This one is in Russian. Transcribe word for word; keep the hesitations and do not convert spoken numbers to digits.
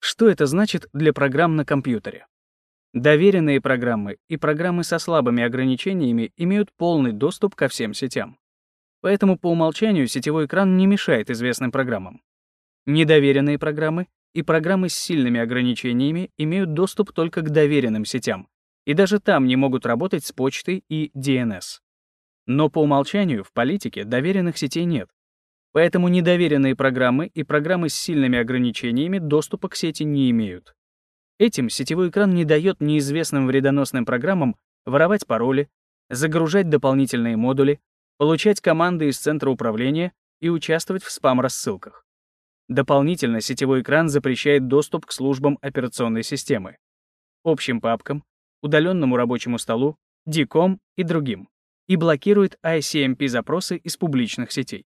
Что это значит для программ на компьютере? Доверенные программы и программы со слабыми ограничениями имеют полный доступ ко всем сетям. Поэтому по умолчанию сетевой экран не мешает известным программам. Недоверенные программы и программы с сильными ограничениями имеют доступ только к доверенным сетям, и даже там не могут работать с почтой и ди эн эс. Но по умолчанию в политике доверенных сетей нет. Поэтому недоверенные программы и программы с сильными ограничениями доступа к сети не имеют. Этим сетевой экран не дает неизвестным вредоносным программам воровать пароли, загружать дополнительные модули, получать команды из центра управления и участвовать в спам-рассылках. Дополнительно сетевой экран запрещает доступ к службам операционной системы, общим папкам, удаленному рабочему столу, ди ком и другим, и блокирует ай си эм пи-запросы из публичных сетей.